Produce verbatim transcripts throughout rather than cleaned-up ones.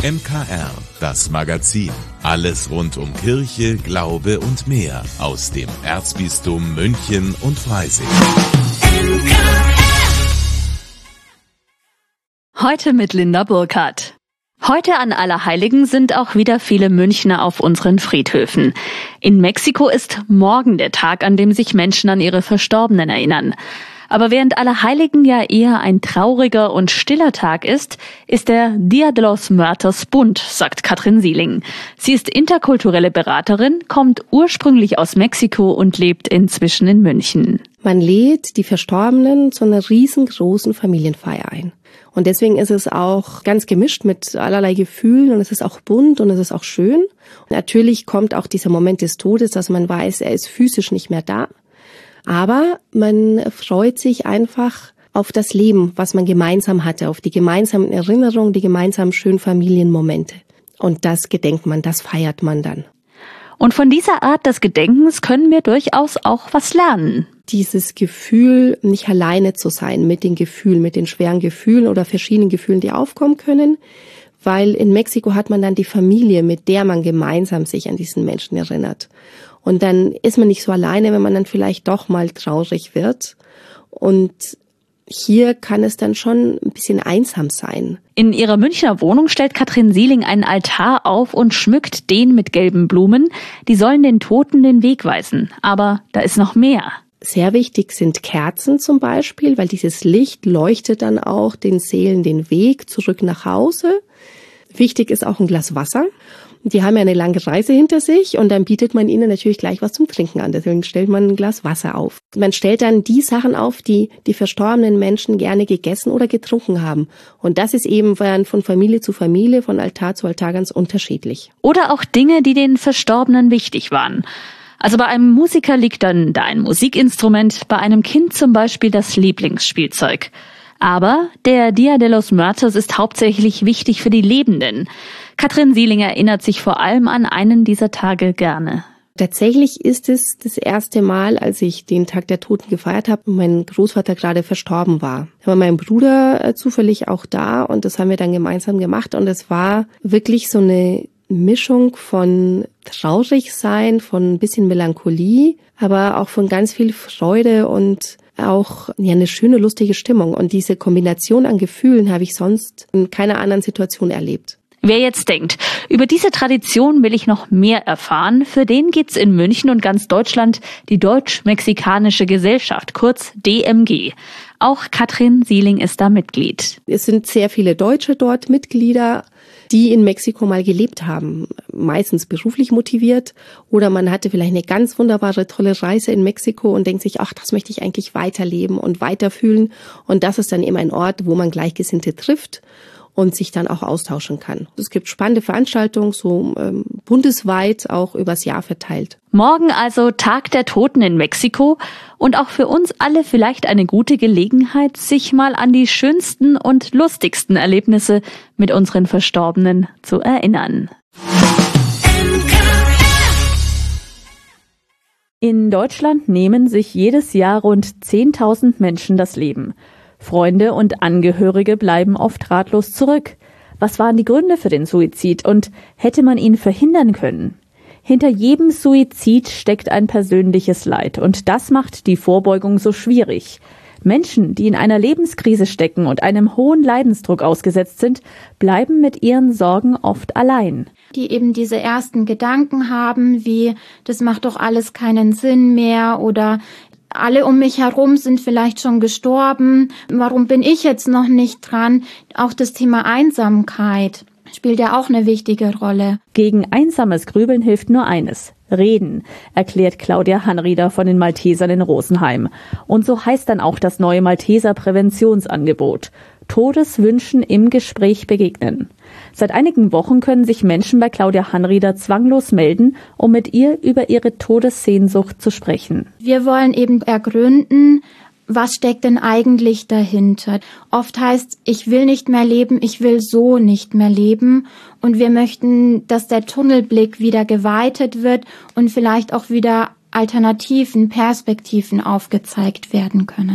M K R, das Magazin. Alles rund um Kirche, Glaube und mehr aus dem Erzbistum München und Freising. Heute mit Linda Burkhardt. Heute an Allerheiligen sind auch wieder viele Münchner auf unseren Friedhöfen. In Mexiko ist morgen der Tag, an dem sich Menschen an ihre Verstorbenen erinnern. Aber während Allerheiligen ja eher ein trauriger und stiller Tag ist, ist der Dia de los Muertos bunt, sagt Katrin Sieling. Sie ist interkulturelle Beraterin, kommt ursprünglich aus Mexiko und lebt inzwischen in München. Man lädt die Verstorbenen zu einer riesengroßen Familienfeier ein. Und deswegen ist es auch ganz gemischt mit allerlei Gefühlen und es ist auch bunt und es ist auch schön. Und natürlich kommt auch dieser Moment des Todes, dass man weiß, er ist physisch nicht mehr da. Aber man freut sich einfach auf das Leben, was man gemeinsam hatte, auf die gemeinsamen Erinnerungen, die gemeinsamen schönen Familienmomente. Und das gedenkt man, das feiert man dann. Und von dieser Art des Gedenkens können wir durchaus auch was lernen. Dieses Gefühl, nicht alleine zu sein mit den Gefühlen, mit den schweren Gefühlen oder verschiedenen Gefühlen, die aufkommen können. Weil in Mexiko hat man dann die Familie, mit der man gemeinsam sich an diesen Menschen erinnert. Und dann ist man nicht so alleine, wenn man dann vielleicht doch mal traurig wird. Und hier kann es dann schon ein bisschen einsam sein. In ihrer Münchner Wohnung stellt Katrin Sieling einen Altar auf und schmückt den mit gelben Blumen. Die sollen den Toten den Weg weisen. Aber da ist noch mehr. Sehr wichtig sind Kerzen zum Beispiel, weil dieses Licht leuchtet dann auch den Seelen den Weg zurück nach Hause. Wichtig ist auch ein Glas Wasser. Die haben ja eine lange Reise hinter sich und dann bietet man ihnen natürlich gleich was zum Trinken an. Deswegen stellt man ein Glas Wasser auf. Man stellt dann die Sachen auf, die die verstorbenen Menschen gerne gegessen oder getrunken haben. Und das ist eben von Familie zu Familie, von Altar zu Altar ganz unterschiedlich. Oder auch Dinge, die den Verstorbenen wichtig waren. Also bei einem Musiker liegt dann da ein Musikinstrument, bei einem Kind zum Beispiel das Lieblingsspielzeug. Aber der Dia de los Muertos ist hauptsächlich wichtig für die Lebenden. Katrin Sieling erinnert sich vor allem an einen dieser Tage gerne. Tatsächlich ist es das erste Mal, als ich den Tag der Toten gefeiert habe und mein Großvater gerade verstorben war. Da war mein Bruder zufällig auch da und das haben wir dann gemeinsam gemacht und es war wirklich so eine Mischung von traurig sein, von ein bisschen Melancholie, aber auch von ganz viel Freude und auch ja, eine schöne, lustige Stimmung. Und diese Kombination an Gefühlen habe ich sonst in keiner anderen Situation erlebt. Wer jetzt denkt, über diese Tradition will ich noch mehr erfahren, für den gibt's in München und ganz Deutschland die Deutsch-Mexikanische Gesellschaft, kurz D M G. Auch Katrin Sieling ist da Mitglied. Es sind sehr viele Deutsche dort Mitglieder, die in Mexiko mal gelebt haben, meistens beruflich motiviert oder man hatte vielleicht eine ganz wunderbare, tolle Reise in Mexiko und denkt sich, ach, das möchte ich eigentlich weiterleben und weiterfühlen und das ist dann eben ein Ort, wo man Gleichgesinnte trifft und sich dann auch austauschen kann. Es gibt spannende Veranstaltungen, so ähm, bundesweit auch übers Jahr verteilt. Morgen also Tag der Toten in Mexiko und auch für uns alle vielleicht eine gute Gelegenheit, sich mal an die schönsten und lustigsten Erlebnisse mit unseren Verstorbenen zu erinnern. In Deutschland nehmen sich jedes Jahr rund zehntausend Menschen das Leben. Freunde und Angehörige bleiben oft ratlos zurück. Was waren die Gründe für den Suizid und hätte man ihn verhindern können? Hinter jedem Suizid steckt ein persönliches Leid und das macht die Vorbeugung so schwierig. Menschen, die in einer Lebenskrise stecken und einem hohen Leidensdruck ausgesetzt sind, bleiben mit ihren Sorgen oft allein. Die eben diese ersten Gedanken haben, wie das macht doch alles keinen Sinn mehr oder alle um mich herum sind vielleicht schon gestorben. Warum bin ich jetzt noch nicht dran? Auch das Thema Einsamkeit spielt ja auch eine wichtige Rolle. Gegen einsames Grübeln hilft nur eines: Reden, erklärt Claudia Hanrieder von den Maltesern in Rosenheim. Und so heißt dann auch das neue Malteser Präventionsangebot: Todeswünschen im Gespräch begegnen. Seit einigen Wochen können sich Menschen bei Claudia Hanrieder zwanglos melden, um mit ihr über ihre Todessehnsucht zu sprechen. Wir wollen eben ergründen, was steckt denn eigentlich dahinter? Oft heißt, ich will nicht mehr leben, ich will so nicht mehr leben. Und wir möchten, dass der Tunnelblick wieder geweitet wird und vielleicht auch wieder Alternativen, Perspektiven aufgezeigt werden können.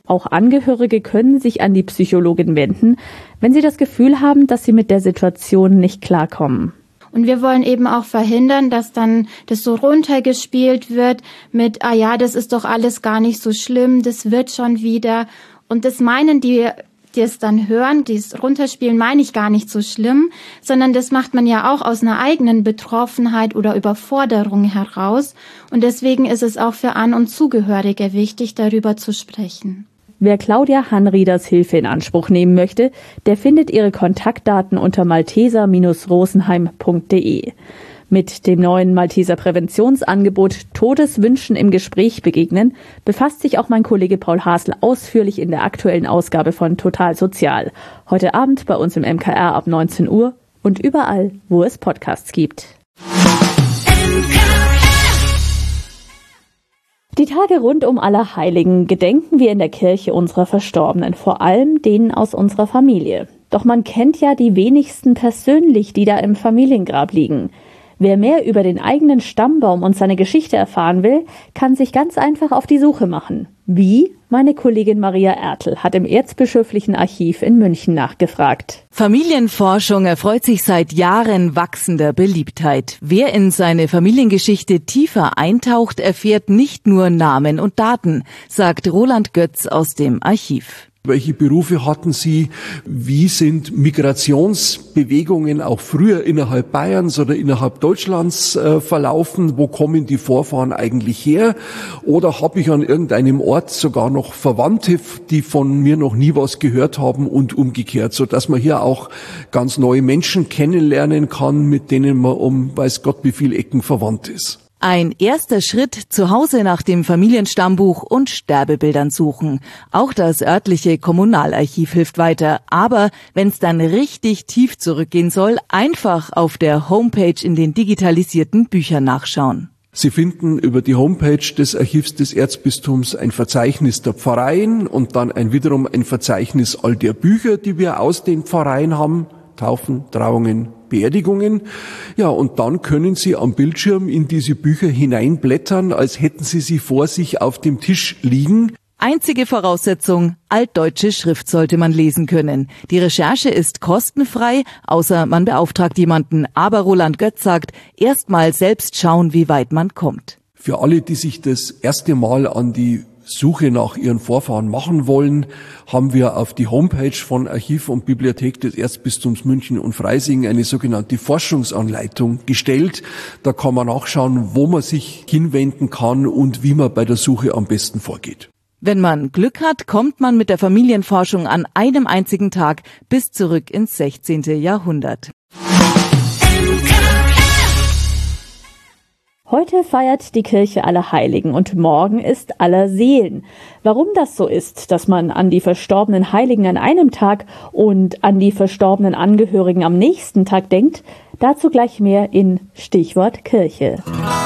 Auch Angehörige können sich an die Psychologin wenden, wenn sie das Gefühl haben, dass sie mit der Situation nicht klarkommen. Und wir wollen eben auch verhindern, dass dann das so runtergespielt wird mit, ah ja, das ist doch alles gar nicht so schlimm, das wird schon wieder. Und das meinen die, die es dann hören, die es runterspielen, meine ich gar nicht so schlimm, sondern das macht man ja auch aus einer eigenen Betroffenheit oder Überforderung heraus. Und deswegen ist es auch für An- und Zugehörige wichtig, darüber zu sprechen. Wer Claudia Hanrieders Hilfe in Anspruch nehmen möchte, der findet ihre Kontaktdaten unter malteser Bindestrich rosenheim Punkt de. Mit dem neuen Malteser Präventionsangebot Todeswünschen im Gespräch begegnen befasst sich auch mein Kollege Paul Hasel ausführlich in der aktuellen Ausgabe von Total Sozial. Heute Abend bei uns im M K R ab neunzehn Uhr und überall, wo es Podcasts gibt. Die Tage rund um Allerheiligen gedenken wir in der Kirche unserer Verstorbenen, vor allem denen aus unserer Familie. Doch man kennt ja die wenigsten persönlich, die da im Familiengrab liegen. Wer mehr über den eigenen Stammbaum und seine Geschichte erfahren will, kann sich ganz einfach auf die Suche machen. Wie? Meine Kollegin Maria Ertl hat im Erzbischöflichen Archiv in München nachgefragt. Familienforschung erfreut sich seit Jahren wachsender Beliebtheit. Wer in seine Familiengeschichte tiefer eintaucht, erfährt nicht nur Namen und Daten, sagt Roland Götz aus dem Archiv. Welche Berufe hatten Sie? Wie sind Migrationsbewegungen auch früher innerhalb Bayerns oder innerhalb Deutschlands äh, verlaufen? Wo kommen die Vorfahren eigentlich her? Oder habe ich an irgendeinem Ort sogar noch Verwandte, die von mir noch nie was gehört haben und umgekehrt, so dass man hier auch ganz neue Menschen kennenlernen kann, mit denen man um weiß Gott wie viele Ecken verwandt ist. Ein erster Schritt, zu Hause nach dem Familienstammbuch und Sterbebildern suchen. Auch das örtliche Kommunalarchiv hilft weiter. Aber wenn es dann richtig tief zurückgehen soll, einfach auf der Homepage in den digitalisierten Büchern nachschauen. Sie finden über die Homepage des Archivs des Erzbistums ein Verzeichnis der Pfarreien und dann ein wiederum ein Verzeichnis all der Bücher, die wir aus den Pfarreien haben. Taufen, Trauungen, Beerdigungen. Ja, und dann können Sie am Bildschirm in diese Bücher hineinblättern, als hätten Sie sie vor sich auf dem Tisch liegen. Einzige Voraussetzung, altdeutsche Schrift sollte man lesen können. Die Recherche ist kostenfrei, außer man beauftragt jemanden. Aber Roland Götz sagt, erst mal selbst schauen, wie weit man kommt. Für alle, die sich das erste Mal an die Suche nach ihren Vorfahren machen wollen, haben wir auf die Homepage von Archiv und Bibliothek des Erzbistums München und Freising eine sogenannte Forschungsanleitung gestellt. Da kann man nachschauen, wo man sich hinwenden kann und wie man bei der Suche am besten vorgeht. Wenn man Glück hat, kommt man mit der Familienforschung an einem einzigen Tag bis zurück ins sechzehnte Jahrhundert. Heute feiert die Kirche Allerheiligen und morgen ist Allerseelen. Warum das so ist, dass man an die verstorbenen Heiligen an einem Tag und an die verstorbenen Angehörigen am nächsten Tag denkt, dazu gleich mehr in Stichwort Kirche.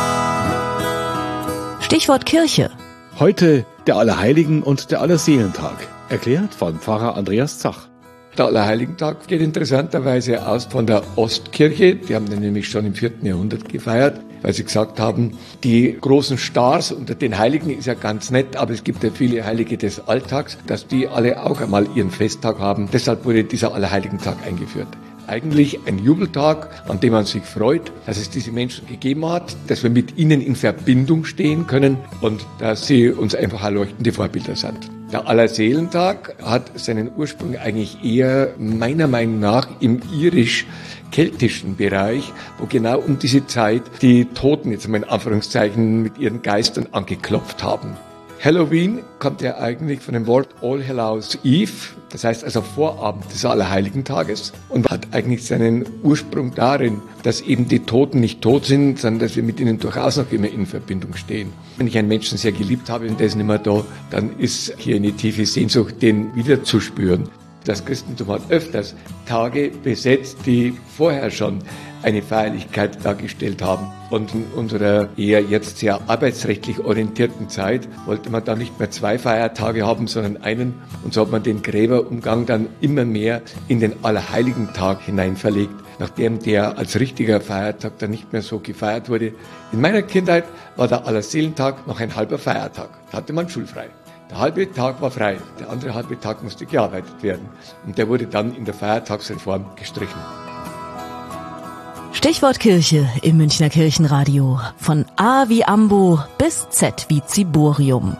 Stichwort Kirche. Heute der Allerheiligen und der Allerseelentag. Erklärt von Pfarrer Andreas Zach. Der Allerheiligentag geht interessanterweise aus von der Ostkirche. Die haben den nämlich schon im vierten Jahrhundert gefeiert, weil sie gesagt haben, die großen Stars unter den Heiligen ist ja ganz nett, aber es gibt ja viele Heilige des Alltags, dass die alle auch einmal ihren Festtag haben. Deshalb wurde dieser Allerheiligentag eingeführt. Eigentlich ein Jubeltag, an dem man sich freut, dass es diese Menschen gegeben hat, dass wir mit ihnen in Verbindung stehen können und dass sie uns einfach erleuchtende Vorbilder sind. Der Allerseelentag hat seinen Ursprung eigentlich eher meiner Meinung nach im irisch-keltischen Bereich, wo genau um diese Zeit die Toten jetzt mal in Anführungszeichen mit ihren Geistern angeklopft haben. Halloween kommt ja eigentlich von dem Wort All Hallows Eve, das heißt also Vorabend des Allerheiligentages, und hat eigentlich seinen Ursprung darin, dass eben die Toten nicht tot sind, sondern dass wir mit ihnen durchaus noch immer in Verbindung stehen. Wenn ich einen Menschen sehr geliebt habe und der ist nicht mehr da, dann ist hier eine tiefe Sehnsucht, den wieder zu spüren. Das Christentum hat öfters Tage besetzt, die vorher schon eine Feierlichkeit dargestellt haben. Und in unserer eher jetzt sehr arbeitsrechtlich orientierten Zeit wollte man dann nicht mehr zwei Feiertage haben, sondern einen. Und so hat man den Gräberumgang dann immer mehr in den Allerheiligentag hinein verlegt, nachdem der als richtiger Feiertag dann nicht mehr so gefeiert wurde. In meiner Kindheit war der Allerseelentag noch ein halber Feiertag. Da hatte man schulfrei. Der halbe Tag war frei, der andere halbe Tag musste gearbeitet werden. Und der wurde dann in der Feiertagsreform gestrichen. Stichwort Kirche im Münchner Kirchenradio. Von A wie Ambo bis Z wie Ziborium.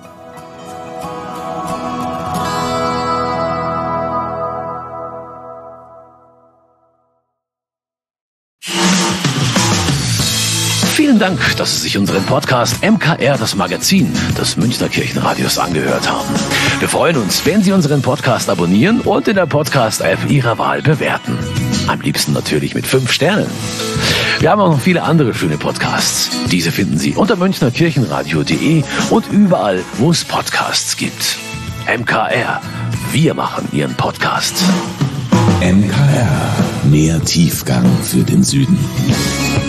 Vielen Dank, dass Sie sich unseren Podcast M K R, das Magazin des Münchner Kirchenradios, angehört haben. Wir freuen uns, wenn Sie unseren Podcast abonnieren und in der Podcast-App Ihrer Wahl bewerten. Am liebsten natürlich mit fünf Sternen. Wir haben auch noch viele andere schöne Podcasts. Diese finden Sie unter münchner kirchenradio punkt de und überall, wo es Podcasts gibt. M K R, wir machen Ihren Podcast. M K R, mehr Tiefgang für den Süden.